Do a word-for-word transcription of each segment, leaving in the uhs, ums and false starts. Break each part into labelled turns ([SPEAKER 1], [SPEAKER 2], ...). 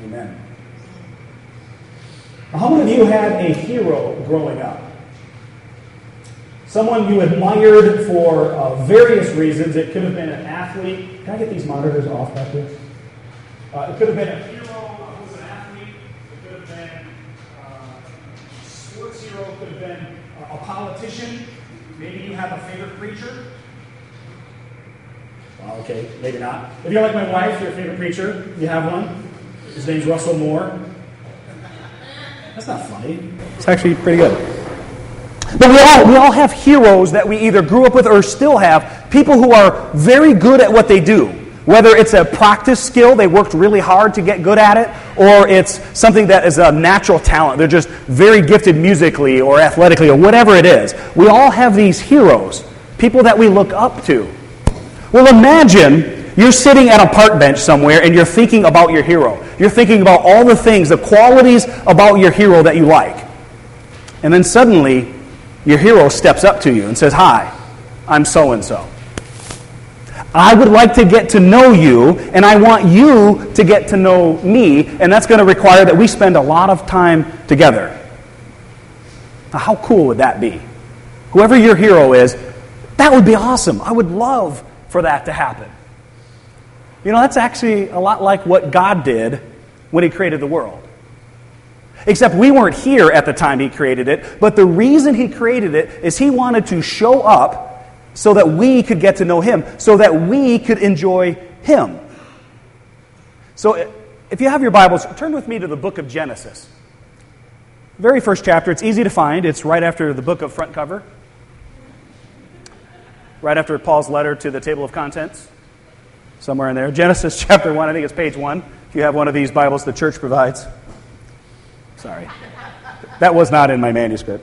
[SPEAKER 1] Amen. How many of you had a hero growing up? Someone you admired for uh, various reasons. It could have been an athlete. Can I get these monitors off back here? Uh, it could have been a hero who was an athlete. It could have been uh, a sports hero. It could have been uh, a politician. Maybe you have a favorite preacher. Well, okay, maybe not. If you're like my wife, your favorite preacher, you have one. His name's Russell Moore. That's not funny. It's actually pretty good. But we all, we all have heroes that we either grew up with or still have. People who are very good at what they do. Whether it's a practice skill, they worked really hard to get good at it, or it's something that is a natural talent. They're just very gifted musically or athletically or whatever it is. We all have these heroes, people that we look up to. Well, imagine you're sitting at a park bench somewhere and you're thinking about your hero. You're thinking about all the things, the qualities about your hero that you like. And then suddenly, your hero steps up to you and says, "Hi, I'm so-and-so. I would like to get to know you, and I want you to get to know me, and that's going to require that we spend a lot of time together." Now, how cool would that be? Whoever your hero is, that would be awesome. I would love for that to happen. You know, that's actually a lot like what God did when He created the world. Except we weren't here at the time He created it, but the reason He created it is He wanted to show up so that we could get to know Him, so that we could enjoy Him. So if you have your Bibles, turn with me to the book of Genesis. Very first chapter. It's easy to find. It's right after the book of front cover. Right after Paul's letter to the table of contents. Somewhere in there. Genesis chapter one, I think it's page one. If you have one of these Bibles the church provides. Sorry. That was not in my manuscript.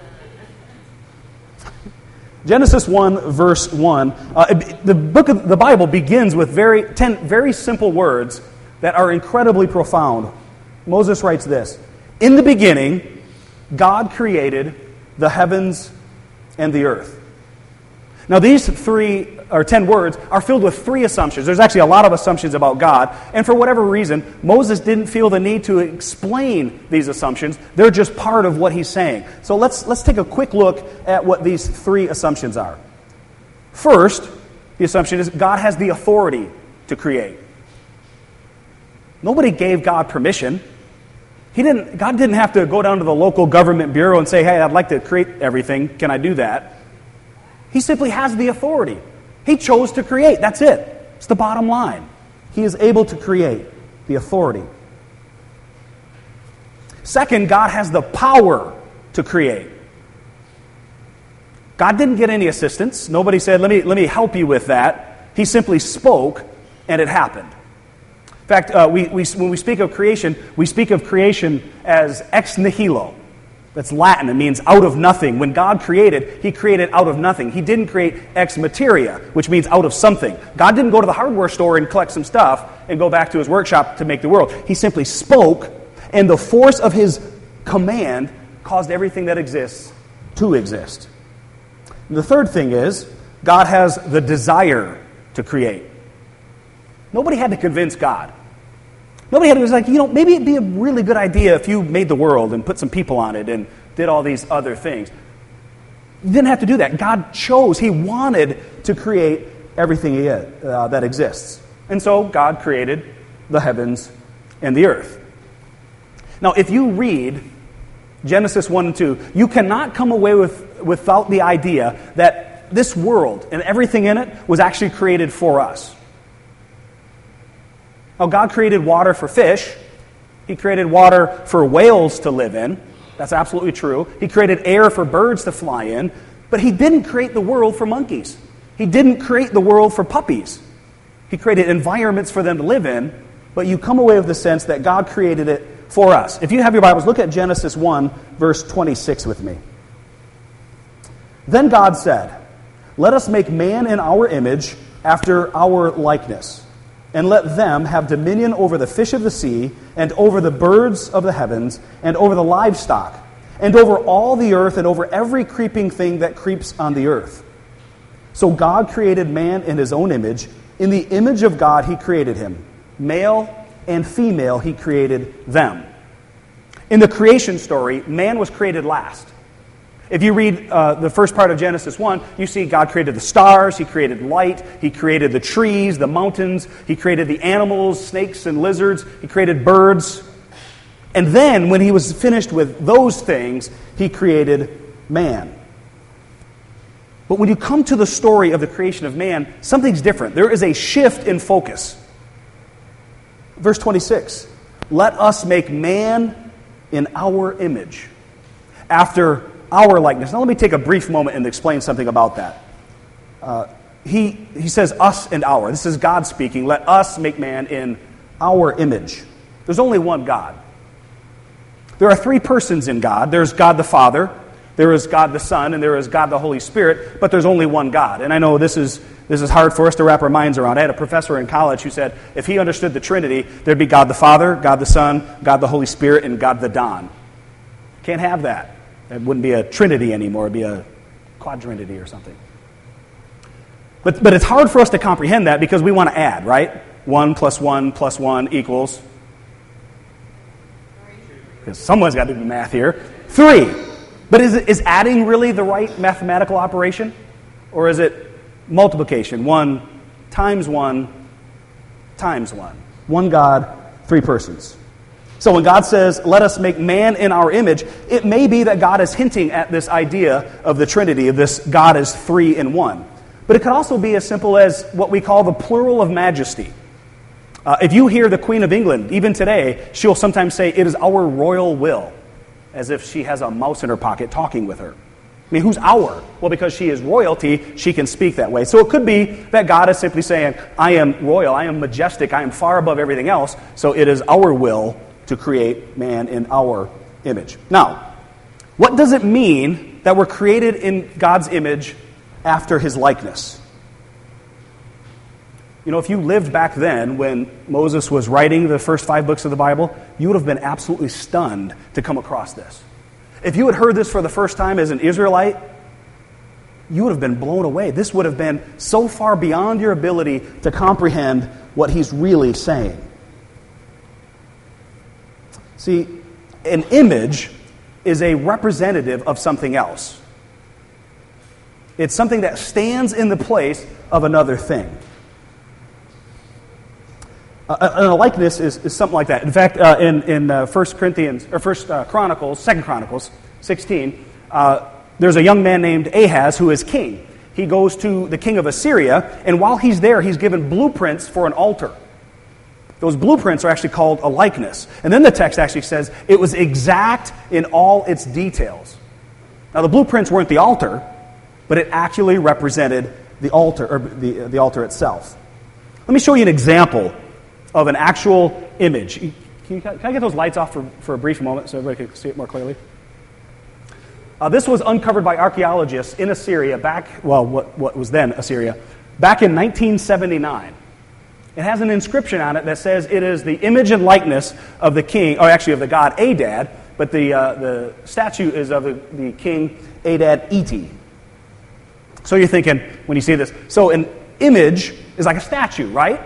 [SPEAKER 1] Genesis one, verse one. Uh, the book of the Bible begins with very ten very simple words that are incredibly profound. Moses writes this: "In the beginning, God created the heavens and the earth." Now, these three or ten words are filled with three assumptions. There's actually a lot of assumptions about God, and for whatever reason, Moses didn't feel the need to explain these assumptions. They're just part of what he's saying. So let's let's take a quick look at what these three assumptions are. First, the assumption is God has the authority to create. Nobody gave God permission. He didn't. God didn't have to go down to the local government bureau and say, "Hey, I'd like to create everything. Can I do that?" He simply has the authority. He chose to create. That's it. It's the bottom line. He is able to create. The authority. Second, God has the power to create. God didn't get any assistance. Nobody said, let me, let me help you with that. He simply spoke, and it happened. In fact, uh, we, we, when we speak of creation, we speak of creation as ex nihilo. That's Latin. It means out of nothing. When God created, He created out of nothing. He didn't create ex materia, which means out of something. God didn't go to the hardware store and collect some stuff and go back to His workshop to make the world. He simply spoke, and the force of His command caused everything that exists to exist. And the third thing is, God has the desire to create. Nobody had to convince God. Nobody had to, it was like, you know, maybe it'd be a really good idea if you made the world and put some people on it and did all these other things. You didn't have to do that. God chose. He wanted to create everything he had, uh, that exists. And so God created the heavens and the earth. Now, if you read Genesis one and two, you cannot come away with without the idea that this world and everything in it was actually created for us. Now, God created water for fish. He created water for whales to live in. That's absolutely true. He created air for birds to fly in. But He didn't create the world for monkeys. He didn't create the world for puppies. He created environments for them to live in. But you come away with the sense that God created it for us. If you have your Bibles, look at Genesis one, verse twenty-six with me. Then God said, "Let us make man in our image, after our likeness. And let them have dominion over the fish of the sea, and over the birds of the heavens, and over the livestock, and over all the earth, and over every creeping thing that creeps on the earth." So God created man in His own image. In the image of God He created him. Male and female he created them. In the creation story, man was created last. If you read uh, the first part of Genesis one, you see God created the stars, he created light, he created the trees, the mountains, he created the animals, snakes and lizards, he created birds. And then, when he was finished with those things, he created man. But when you come to the story of the creation of man, something's different. There is a shift in focus. Verse twenty-six, let us make man in our image, after our likeness. Now let me take a brief moment and explain something about that. Uh, he, he says us and our. This is God speaking. Let us make man in our image. There's only one God. There are three persons in God. There's God the Father, there is God the Son, and there is God the Holy Spirit, but there's only one God. And I know this is this is hard for us to wrap our minds around. I had a professor in college who said if he understood the Trinity, there'd be God the Father, God the Son, God the Holy Spirit, and God the Don. Can't have that. It wouldn't be a trinity anymore. It'd be a quadrinity or something. But but it's hard for us to comprehend that because we want to add, right? One plus one plus one equals... because someone's got to do the math here. Three. But is it, is adding really the right mathematical operation? Or is it multiplication? One times one times one. One God, three persons. So when God says, let us make man in our image, it may be that God is hinting at this idea of the Trinity, of this God is three in one. But it could also be as simple as what we call the plural of majesty. Uh, if you hear the Queen of England, even today, she'll sometimes say, it is our royal will, as if she has a mouse in her pocket talking with her. I mean, who's our? Well, because she is royalty, she can speak that way. So it could be that God is simply saying, I am royal, I am majestic, I am far above everything else, so it is our will to create man in our image. Now, what does it mean that we're created in God's image after his likeness? You know, if you lived back then when Moses was writing the first five books of the Bible, you would have been absolutely stunned to come across this. If you had heard this for the first time as an Israelite, you would have been blown away. This would have been so far beyond your ability to comprehend what he's really saying. See, an image is a representative of something else. It's something that stands in the place of another thing. Uh, and a likeness is, is something like that. In fact, uh, in in uh, First Corinthians or First uh, Chronicles, Second Chronicles, sixteen, uh, there's a young man named Ahaz who is king. He goes to the king of Assyria, and while he's there, he's given blueprints for an altar. Those blueprints are actually called a likeness. And then the text actually says it was exact in all its details. Now, the blueprints weren't the altar, but it actually represented the altar, or the, the altar itself. Let me show you an example of an actual image. Can, you, can I get those lights off for, for a brief moment so everybody can see it more clearly? Uh, this was uncovered by archaeologists in Assyria back, well, what, what was then Assyria, back in nineteen seventy-nine. It has an inscription on it that says it is the image and likeness of the king, or actually of the god Adad, but the uh, the statue is of the, the king Adad-eti. So you're thinking, when you see this, so an image is like a statue, right?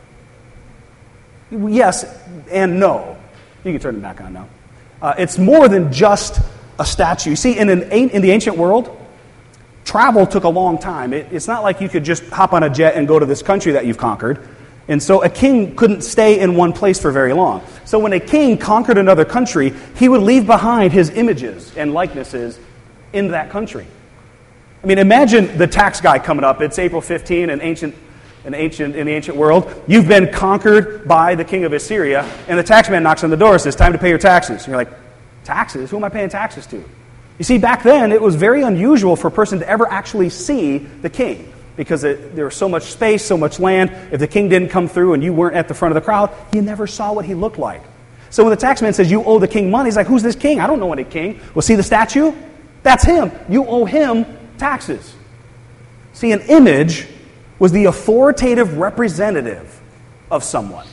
[SPEAKER 1] Yes and no. You can turn it back on now. Uh, it's more than just a statue. You see, in, an, in the ancient world, travel took a long time. It, it's not like you could just hop on a jet and go to this country that you've conquered. And so a king couldn't stay in one place for very long. So when a king conquered another country, he would leave behind his images and likenesses in that country. I mean, imagine the tax guy coming up. It's April fifteenth in ancient, in ancient, in the ancient world. You've been conquered by the king of Assyria, and the tax man knocks on the door and says, time to pay your taxes. And you're like, taxes? Who am I paying taxes to? You see, back then, it was very unusual for a person to ever actually see the king, because it, there was so much space, so much land. If the king didn't come through and you weren't at the front of the crowd, you never saw what he looked like. So when the tax man says, you owe the king money, he's like, who's this king? I don't know any king. Well, see the statue? That's him. You owe him taxes. See, an image was the authoritative representative of someone.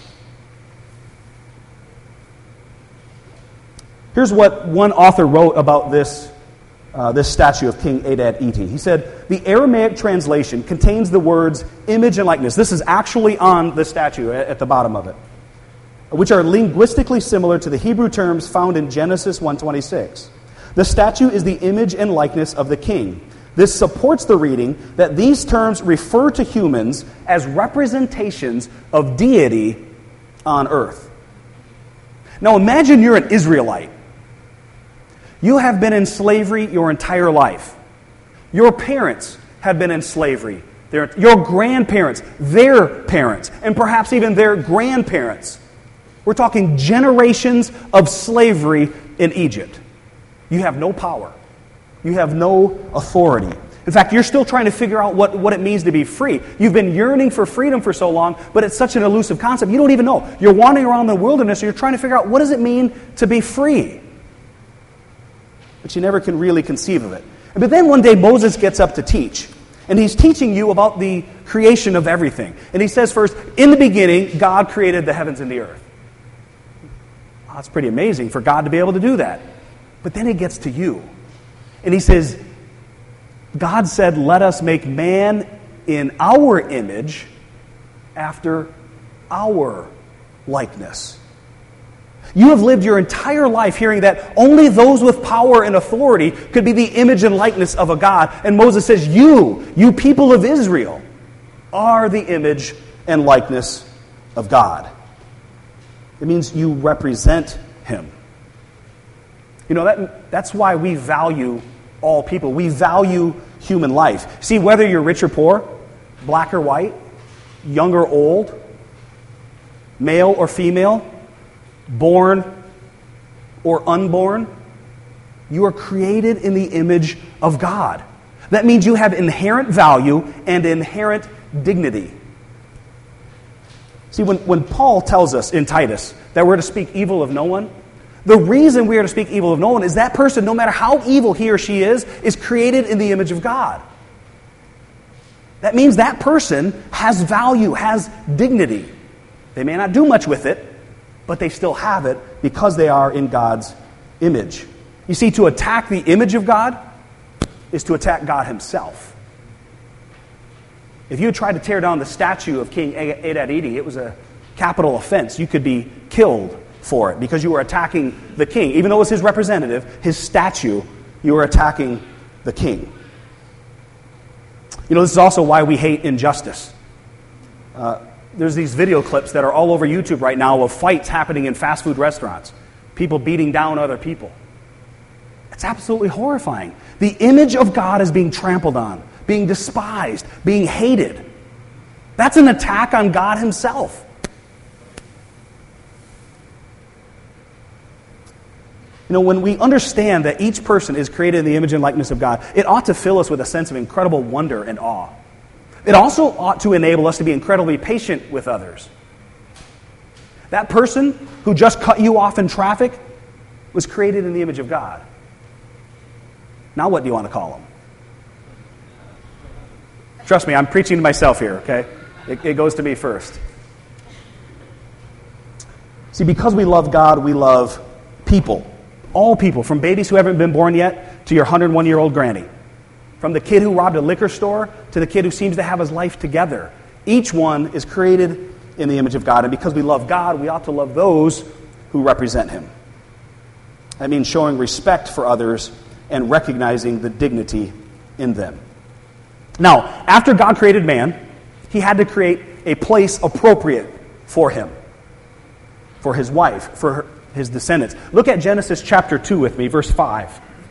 [SPEAKER 1] Here's what one author wrote about this Uh, this statue of King Adad-eti. He said, the Aramaic translation contains the words image and likeness. This is actually on the statue at, at the bottom of it. which are linguistically similar to the Hebrew terms found in Genesis one twenty-six. The statue is the image and likeness of the king. This supports the reading that these terms refer to humans as representations of deity on earth. Now imagine you're an Israelite. You have been in slavery your entire life. Your parents have been in slavery. Their, your grandparents, their parents, and perhaps even their grandparents. We're talking generations of slavery in Egypt. You have no power. You have no authority. In fact, you're still trying to figure out what, what it means to be free. You've been yearning for freedom for so long, but it's such an elusive concept. You don't even know. You're wandering around the wilderness and you're trying to figure out what does it mean to be free. But you never can really conceive of it. But then one day Moses gets up to teach. And he's teaching you about the creation of everything. And he says first, in the beginning, God created the heavens and the earth. Wow, that's pretty amazing for God to be able to do that. But then it gets to you. And he says, God said, let us make man in our image after our likeness. You have lived your entire life hearing that only those with power and authority could be the image and likeness of a God. And Moses says, you, you people of Israel, are the image and likeness of God. It means you represent Him. You know, that, that's why we value all people. We value human life. See, whether you're rich or poor, black or white, young or old, male or female, born or unborn, you are created in the image of God. That means you have inherent value and inherent dignity. See, when, when Paul tells us in Titus that we're to speak evil of no one, the reason we are to speak evil of no one is that person, no matter how evil he or she is, is created in the image of God. That means that person has value, has dignity. They may not do much with it, but they still have it because they are in God's image. You see, to attack the image of God is to attack God Himself. If you had tried to tear down the statue of King Adad-Edi, it was a capital offense. You could be killed for it because you were attacking the king. Even though it was his representative, his statue, you were attacking the king. You know, this is also why we hate injustice. Uh, there's these video clips that are all over YouTube right now of fights happening in fast food restaurants. People beating down other people. It's absolutely horrifying. The image of God is being trampled on, being despised, being hated. That's an attack on God Himself. You know, when we understand that each person is created in the image and likeness of God, it ought to fill us with a sense of incredible wonder and awe. It also ought to enable us to be incredibly patient with others. That person who just cut you off in traffic was created in the image of God. Now what do you want to call him? Trust me, I'm preaching to myself here, okay? It, it goes to me first. See, because we love God, we love people. All people, from babies who haven't been born yet to your one hundred one-year-old granny. From the kid who robbed a liquor store to the kid who seems to have his life together. Each one is created in the image of God. And because we love God, we ought to love those who represent Him. That means showing respect for others and recognizing the dignity in them. Now, after God created man, He had to create a place appropriate for him, for his wife, for her, his descendants. Look at Genesis chapter two with me, verse five.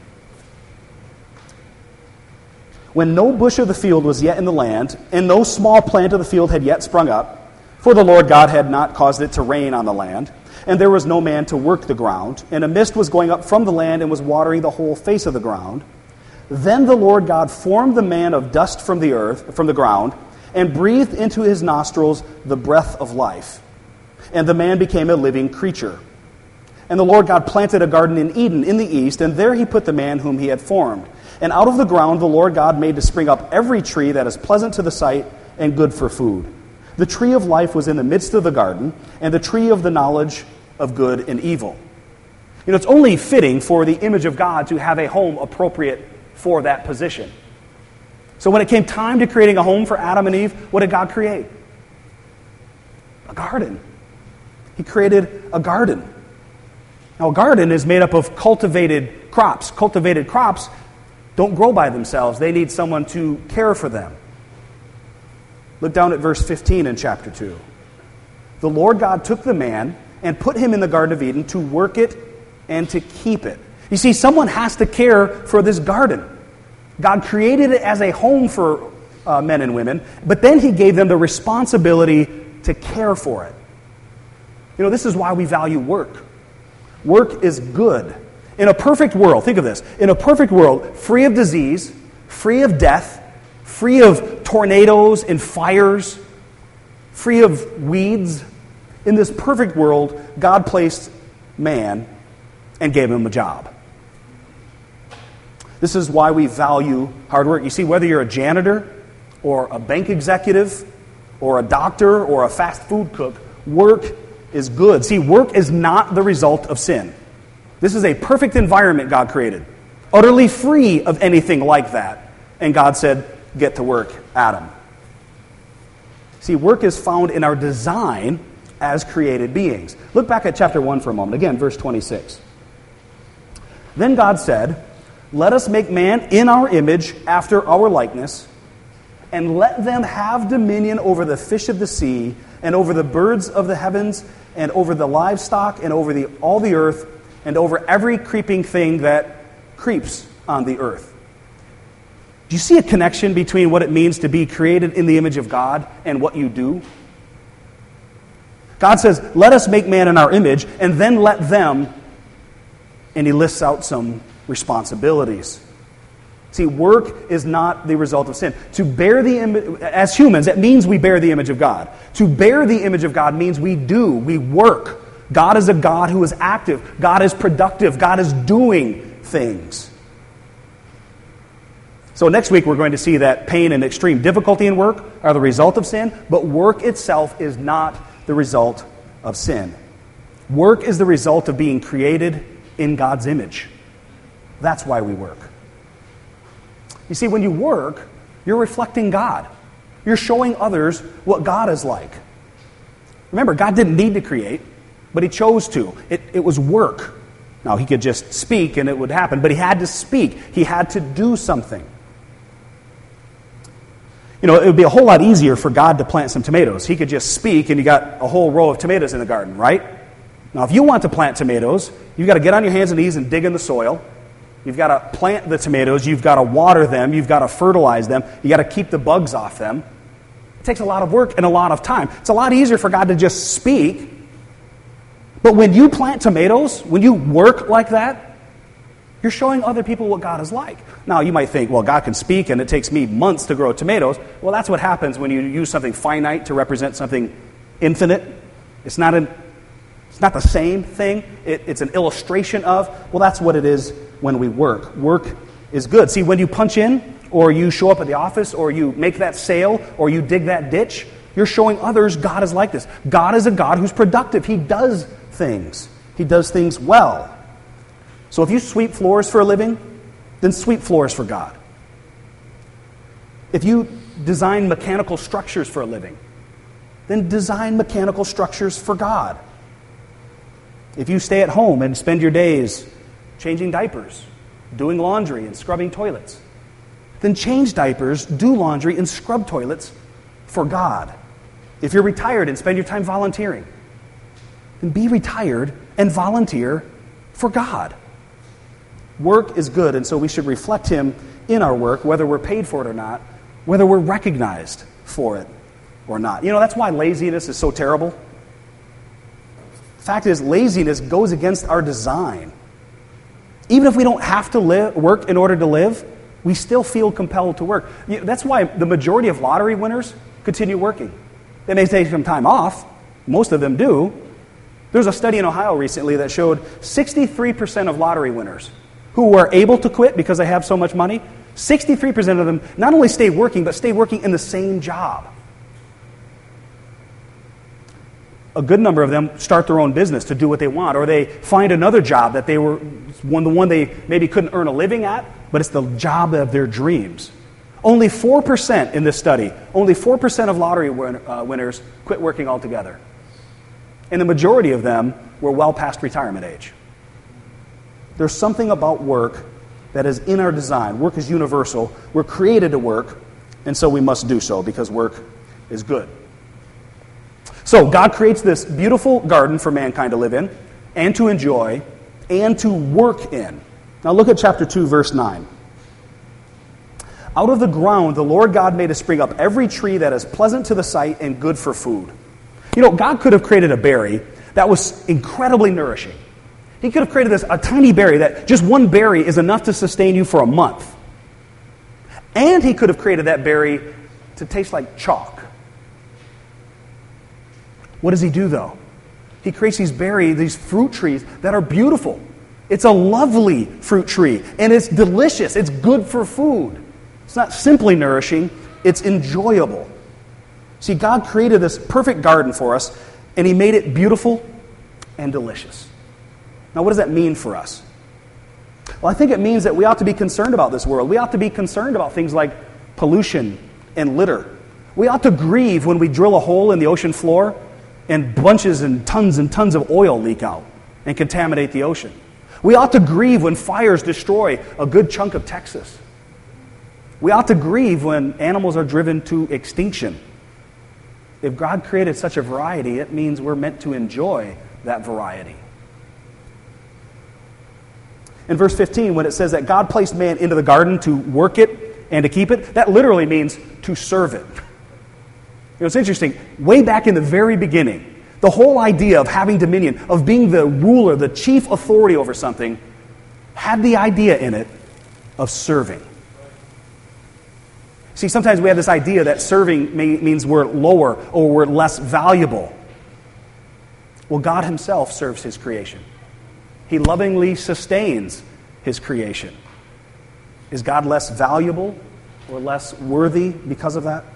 [SPEAKER 1] When no bush of the field was yet in the land, and no small plant of the field had yet sprung up, for the Lord God had not caused it to rain on the land, and there was no man to work the ground, and a mist was going up from the land and was watering the whole face of the ground, then the Lord God formed the man of dust from the earth, from the ground, and breathed into his nostrils the breath of life. And the man became a living creature. And the Lord God planted a garden in Eden in the east, and there He put the man whom He had formed. And out of the ground the Lord God made to spring up every tree that is pleasant to the sight and good for food. The tree of life was in the midst of the garden, and the tree of the knowledge of good and evil. You know, it's only fitting for the image of God to have a home appropriate for that position. So when it came time to creating a home for Adam and Eve, what did God create? A garden. He created a garden. Now, a garden is made up of cultivated crops. Cultivated crops don't grow by themselves. They need someone to care for them. Look down at verse fifteen in chapter two. The Lord God took the man and put him in the Garden of Eden to work it and to keep it. You see, someone has to care for this garden. God created it as a home for uh, men and women, but then he gave them the responsibility to care for it. You know, this is why we value work. Work is good. In a perfect world, think of this, in a perfect world, free of disease, free of death, free of tornadoes and fires, free of weeds, in this perfect world, God placed man and gave him a job. This is why we value hard work. You see, whether you're a janitor or a bank executive or a doctor or a fast food cook, work is good. See, work is not the result of sin. This is a perfect environment God created, utterly free of anything like that. And God said, get to work, Adam. See, work is found in our design as created beings. Look back at chapter one for a moment. Again, verse twenty-six. Then God said, let us make man in our image after our likeness, and let them have dominion over the fish of the sea, and over the birds of the heavens, and over the livestock, and over the, all the earth, and over every creeping thing that creeps on the earth. Do you see a connection between what it means to be created in the image of God and what you do? God says, let us make man in our image, and then let them, and he lists out some responsibilities. See, work is not the result of sin. To bear the image, as humans, it means we bear the image of God. To bear the image of God means we do, we work. God is a God who is active. God is productive. God is doing things. So next week we're going to see that pain and extreme difficulty in work are the result of sin, but work itself is not the result of sin. Work is the result of being created in God's image. That's why we work. You see, when you work, you're reflecting God. You're showing others what God is like. Remember, God didn't need to create, but he chose to. It, it was work. Now, he could just speak and it would happen, but he had to speak. He had to do something. You know, it would be a whole lot easier for God to plant some tomatoes. He could just speak and you got a whole row of tomatoes in the garden, right? Now, if you want to plant tomatoes, you've got to get on your hands and knees and dig in the soil. You've got to plant the tomatoes. You've got to water them. You've got to fertilize them. You've got to keep the bugs off them. It takes a lot of work and a lot of time. It's a lot easier for God to just speak. But when you plant tomatoes, when you work like that, you're showing other people what God is like. Now, you might think, well, God can speak and it takes me months to grow tomatoes. Well, that's what happens when you use something finite to represent something infinite. It's not an It's not the same thing. It, it's an illustration of, well, that's what it is when we work. Work is good. See, when you punch in, or you show up at the office, or you make that sale, or you dig that ditch, you're showing others God is like this. God is a God who's productive. He does things. He does things well. So if you sweep floors for a living, then sweep floors for God. If you design mechanical structures for a living, then design mechanical structures for God. If you stay at home and spend your days changing diapers, doing laundry and scrubbing toilets, then change diapers, do laundry, and scrub toilets for God. If you're retired and spend your time volunteering, then be retired and volunteer for God. Work is good, and so we should reflect Him in our work, whether we're paid for it or not, whether we're recognized for it or not. You know, that's why laziness is so terrible. The fact is, laziness goes against our design. Even if we don't have to live, work in order to live, we still feel compelled to work. That's why the majority of lottery winners continue working. They may take some time off. Most of them do. There was a study in Ohio recently that showed sixty-three percent of lottery winners who were able to quit because they have so much money, sixty-three percent of them not only stay working, but stay working in the same job. A good number of them start their own business to do what they want, or they find another job that they were, one the one they maybe couldn't earn a living at, but it's the job of their dreams. Only four percent in this study, only four percent of lottery win, uh, winners quit working altogether. and the majority of them were well past retirement age. There's something about work that is in our design. Work is universal. We're created to work, and so we must do so because work is good. So God creates this beautiful garden for mankind to live in and to enjoy and to work in. Now look at chapter two, verse nine. Out of the ground the Lord God made to spring up every tree that is pleasant to the sight and good for food. You know, God could have created a berry that was incredibly nourishing. He could have created this, a tiny berry that just one berry is enough to sustain you for a month. And he could have created that berry to taste like chalk. What does he do, though? He creates these berry, these fruit trees that are beautiful. It's a lovely fruit tree, and it's delicious. It's good for food. It's not simply nourishing, it's enjoyable. See, God created this perfect garden for us, and he made it beautiful and delicious. Now, what does that mean for us? Well, I think it means that we ought to be concerned about this world. We ought to be concerned about things like pollution and litter. We ought to grieve when we drill a hole in the ocean floor and bunches and tons and tons of oil leak out and contaminate the ocean. We ought to grieve when fires destroy a good chunk of Texas. We ought to grieve when animals are driven to extinction. If God created such a variety, it means we're meant to enjoy that variety. In verse fifteen, when it says that God placed man into the garden to work it and to keep it, that literally means to serve it. You know, it's interesting. Way back in the very beginning, the whole idea of having dominion, of being the ruler, the chief authority over something, had the idea in it of serving. See, sometimes we have this idea that serving may, means we're lower or we're less valuable. Well, God himself serves his creation. He lovingly sustains his creation. Is God less valuable or less worthy because of that?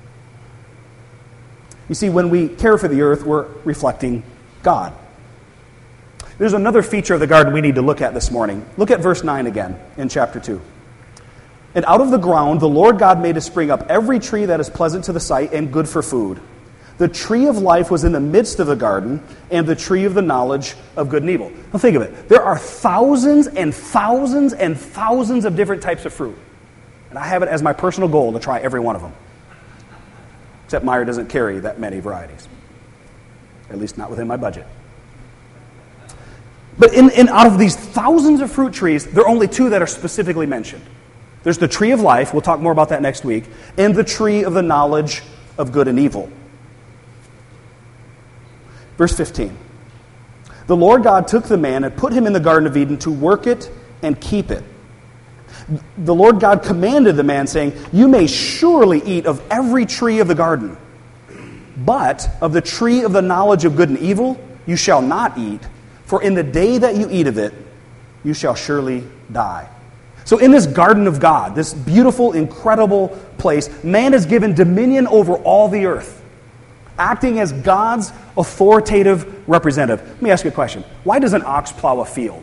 [SPEAKER 1] You see, when we care for the earth, we're reflecting God. There's another feature of the garden we need to look at this morning. Look at verse nine again in chapter two. And out of the ground the Lord God made to spring up every tree that is pleasant to the sight and good for food. The tree of life was in the midst of the garden, and the tree of the knowledge of good and evil. Now think of it. There are thousands and thousands and thousands of different types of fruit. And I have it as my personal goal to try every one of them. Except Meijer doesn't carry that many varieties. At least not within my budget. But in, in out of these thousands of fruit trees, there are only two that are specifically mentioned. There's the tree of life, we'll talk more about that next week, and the tree of the knowledge of good and evil. Verse fifteen. The Lord God took the man and put him in the Garden of Eden to work it and keep it. The Lord God commanded the man, saying, you may surely eat of every tree of the garden, but of the tree of the knowledge of good and evil you shall not eat, for in the day that you eat of it, you shall surely die. So in this garden of God, this beautiful, incredible place, man is given dominion over all the earth, acting as God's authoritative representative. Let me ask you a question. Why does an ox plow a field?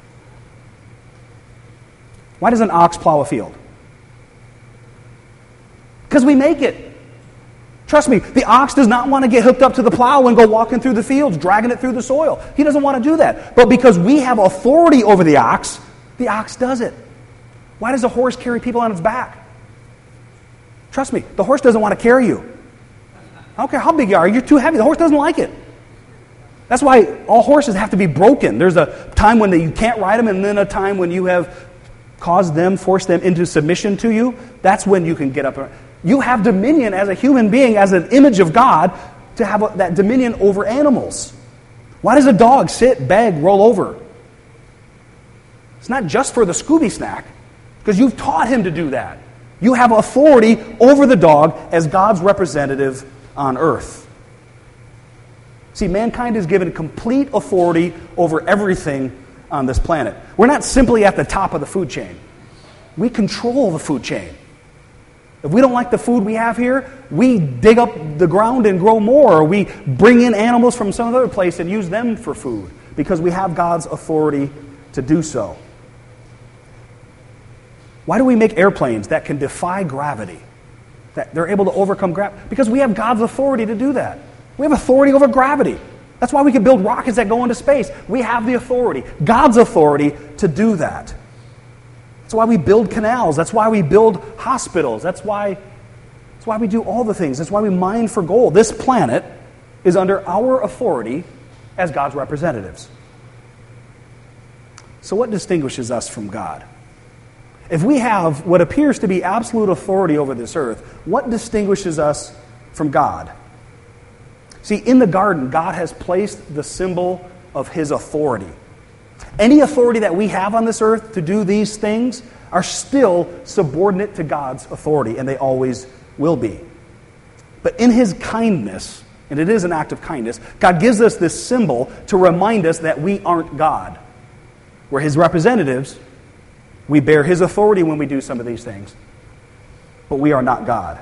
[SPEAKER 1] Why does an ox plow a field? Because we make it. Trust me, the ox does not want to get hooked up to the plow and go walking through the fields, dragging it through the soil. He doesn't want to do that. But because we have authority over the ox, the ox does it. Why does a horse carry people on its back? Trust me, the horse doesn't want to carry you. I don't care how big you are, you're too heavy. The horse doesn't like it. That's why all horses have to be broken. There's a time when they, you can't ride them, and then a time when you have caused them, forced them into submission to you. That's when you can get up. You have dominion as a human being, as an image of God, to have a, that dominion over animals. Why does a dog sit, beg, roll over? It's not just for the Scooby snack, because you've taught him to do that. You have authority over the dog as God's representative on earth. See, mankind is given complete authority over everything on this planet. We're not simply at the top of the food chain. We control the food chain. If we don't like the food we have here, we dig up the ground and grow more, or we bring in animals from some other place and use them for food, because we have God's authority to do so. Why do we make airplanes that can defy gravity? That they're able to overcome gravity? Because we have God's authority to do that. We have authority over gravity. That's why we can build rockets that go into space. We have the authority, God's authority, to do that. That's why we build canals. That's why we build hospitals. That's why, that's why we do all the things. That's why we mine for gold. This planet is under our authority as God's representatives. So what distinguishes us from God? If we have what appears to be absolute authority over this earth, what distinguishes us from God? See, in the garden, God has placed the symbol of His authority. Any authority that we have on this earth to do these things are still subordinate to God's authority, and they always will be. But in His kindness, and it is an act of kindness, God gives us this symbol to remind us that we aren't God. We're His representatives. We bear His authority when we do some of these things. But we are not God.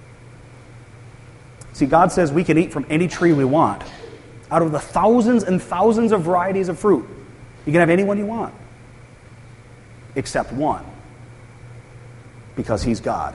[SPEAKER 1] See, God says we can eat from any tree we want. Out of the thousands and thousands of varieties of fruit, you can have any one you want. Except one. Because He's God.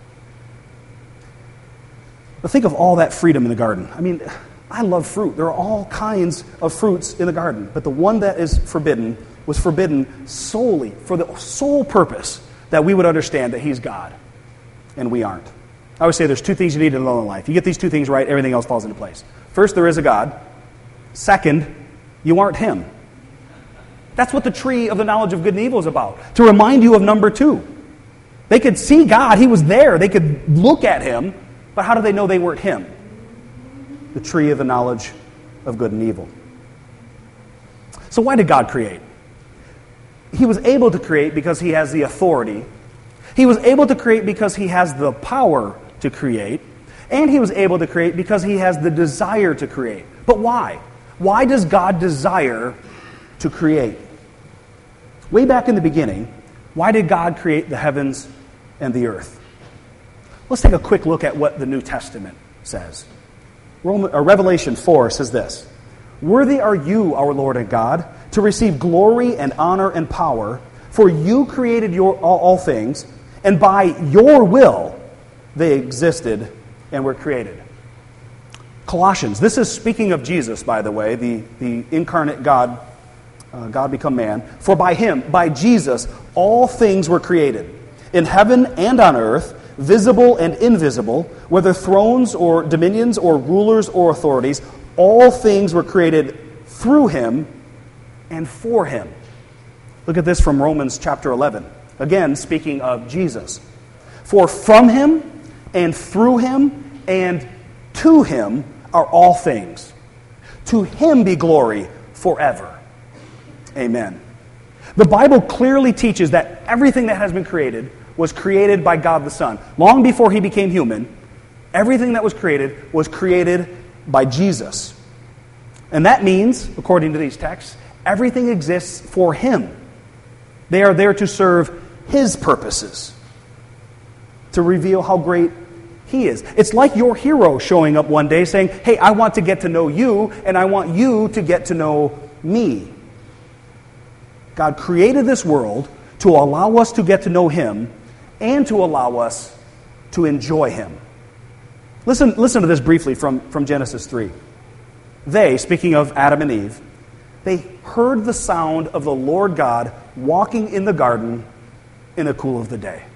[SPEAKER 1] But think of all that freedom in the garden. I mean, I love fruit. There are all kinds of fruits in the garden. But the one that is forbidden was forbidden solely for the sole purpose that we would understand that He's God. And we aren't. I always say there's two things you need to know in life. You get these two things right, everything else falls into place. First, there is a God. Second, you aren't Him. That's what the tree of the knowledge of good and evil is about. To remind you of number two. They could see God. He was there. They could look at Him. But how do they know they weren't Him? The tree of the knowledge of good and evil. So why did God create? He was able to create because He has the authority. He was able to create because He has the power to create. And He was able to create because He has the desire to create. But why? Why does God desire to create? Way back in the beginning, why did God create the heavens and the earth? Let's take a quick look at what the New Testament says. Roman, or Revelation four says this: "Worthy are you, our Lord and God, to receive glory and honor and power, for you created your, all, all things, and by your will they existed and were created." Colossians, this is speaking of Jesus, by the way, the, the incarnate God, uh, God become man. "For by Him, by Jesus, all things were created, in heaven and on earth, visible and invisible, whether thrones or dominions or rulers or authorities, all things were created through Him and for Him." Look at this from Romans chapter eleven. Again, speaking of Jesus. "For from Him and through Him and to Him are all things. To Him be glory forever. Amen." The Bible clearly teaches that everything that has been created was created by God the Son. Long before He became human, everything that was created was created by Jesus. And that means, according to these texts, everything exists for Him. They are there to serve His purposes, to reveal how great He is. It's like your hero showing up one day saying, "Hey, I want to get to know you, and I want you to get to know me." God created this world to allow us to get to know Him and to allow us to enjoy Him. Listen, listen to this briefly from, from Genesis three. They, speaking of Adam and Eve, they heard the sound of the Lord God walking in the garden in the cool of the day.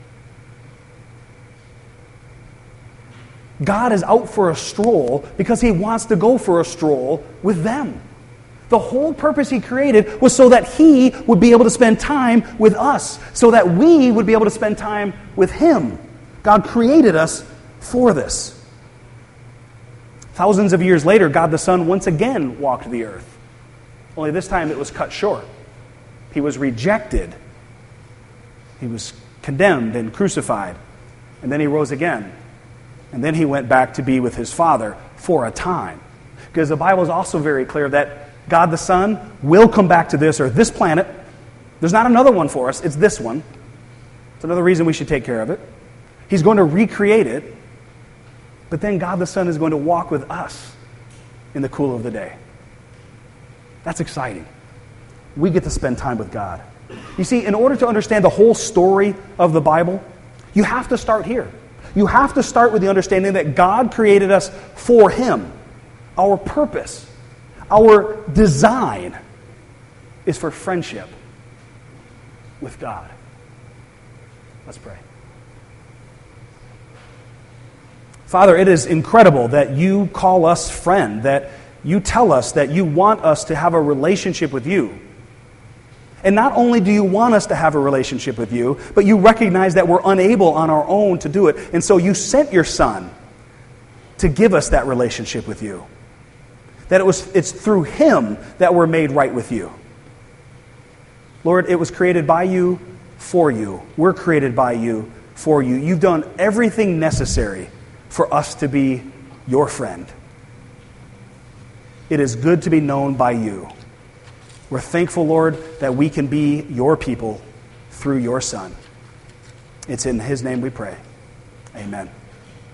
[SPEAKER 1] God is out for a stroll because He wants to go for a stroll with them. The whole purpose He created was so that He would be able to spend time with us, so that we would be able to spend time with Him. God created us for this. Thousands of years later, God the Son once again walked the earth. Only this time it was cut short. He was rejected. He was condemned and crucified. And then He rose again. And then He went back to be with His Father for a time. Because the Bible is also very clear that God the Son will come back to this earth, this planet. There's not another one for us. It's this one. It's another reason we should take care of it. He's going to recreate it. But then God the Son is going to walk with us in the cool of the day. That's exciting. We get to spend time with God. You see, in order to understand the whole story of the Bible, you have to start here. You have to start with the understanding that God created us for Him. Our purpose Our design is for friendship with God. Let's pray. Father, it is incredible that you call us friend, that you tell us that you want us to have a relationship with you. And not only do you want us to have a relationship with you, but you recognize that we're unable on our own to do it. And so you sent your Son to give us that relationship with you. That it was it's through him that we're made right with you. Lord, it was created by you, for you. We're created by you, for you. You've done everything necessary for us to be your friend. It is good to be known by you. We're thankful, Lord, that we can be your people through your Son. It's in his name we pray. Amen.